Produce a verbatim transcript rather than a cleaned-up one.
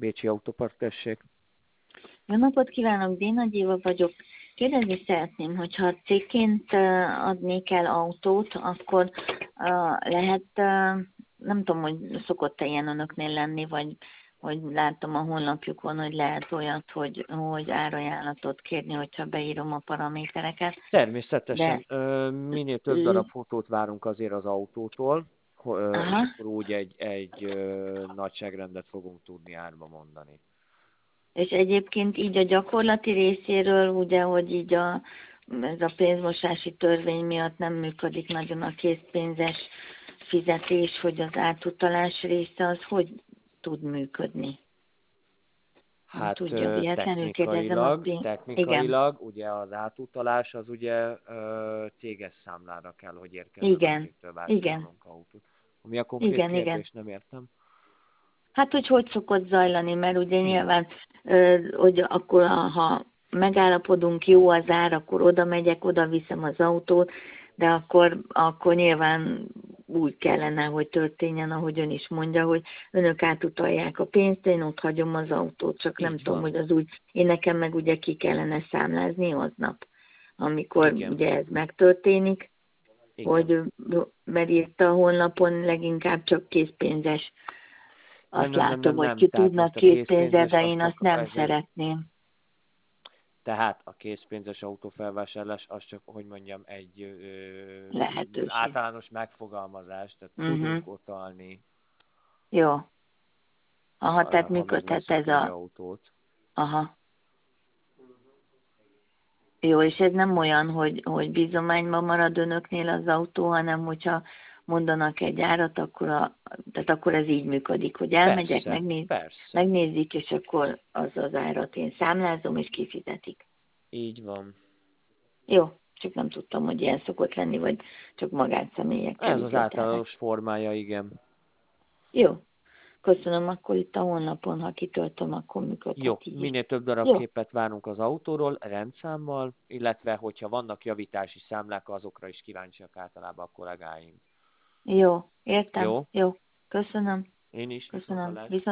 Bécsi Autópark, tessék. Jó napot kívánok, Dénagy Éva vagyok. Kérdezni szeretném, hogyha cégként uh, adnék el autót, akkor uh, lehet, uh, nem tudom, hogy szokott-e ilyen önöknél lenni, vagy hogy látom a honlapjukon, hogy lehet olyat, hogy, hogy árajánlatot kérni, hogyha beírom a paramétereket. Természetesen. De... Ö, minél több darab fotót várunk azért az autótól, ö, és Aha. akkor úgy egy, egy ö, nagyságrendet fogunk tudni árba mondani. És egyébként így a gyakorlati részéről, ugye, hogy így a, ez a pénzmosási törvény miatt nem működik nagyon a készpénzes fizetés, hogy az átutalás része az hogy tud működni? Nem Hát tudja, ö, véletlenül kérdezem a technikailag, pénz... Igen, technikailag ugye az átutalás az ugye ö, céges számlára kell, hogy érkezzen, igen, akiktől igen, vásárolunk autót. Mi a konkrét igen, igen. kérdés? Nem értem. Hát, hogy hogy szokott zajlani, mert ugye Igen. nyilván, ö, hogy akkor ha megállapodunk, jó az ár, akkor oda megyek, oda viszem az autót, de akkor, akkor nyilván úgy kellene, hogy történjen, ahogy ön is mondja, hogy önök átutalják a pénzt, én ott hagyom az autót, csak nem Így tudom, van. hogy az úgy, én nekem meg ugye ki kellene számlázni aznap, amikor Igen. ugye ez megtörténik, Igen. hogy mert itt a honlapon leginkább csak készpénzes. Nem, Azt nem, nem, látom, nem, hogy nem. ki Tehát tudnak most a készpénzzel, készpénzes de az én azt csak, nem ez egy, szeretném. tehát a készpénzes autófelvásárlás az csak, hogy mondjam, egy ö, Lehetőség. általános megfogalmazás, tehát Uh-huh. tudunk utalni, Jó. Aha, ha, tehát ha működhet megveszünk ez egy a... autót. Aha. Jó, és ez nem olyan, hogy, hogy bizományban marad önöknél az autó, hanem hogyha mondanak egy árat, akkor, a, tehát akkor ez így működik, hogy elmegyek, Persze, megnéz, persze. megnézik, és akkor az az árat én számlázom, és kifizetik. Így van. Jó, csak nem tudtam, hogy ilyen szokott lenni, vagy csak magánszemélyekkel Ez az üzletelnek. általános formája, igen. Jó, köszönöm, akkor itt a honlapon, ha kitöltöm, akkor Jó, működhet így is. minél több darab Jó, képet várunk az autóról, rendszámmal, illetve hogyha vannak javítási számlák, azokra is kíváncsiak általában a kollégáim. jó, értem, Jó? jó, köszönöm, Én is, köszönöm, viszonthallásra. viszont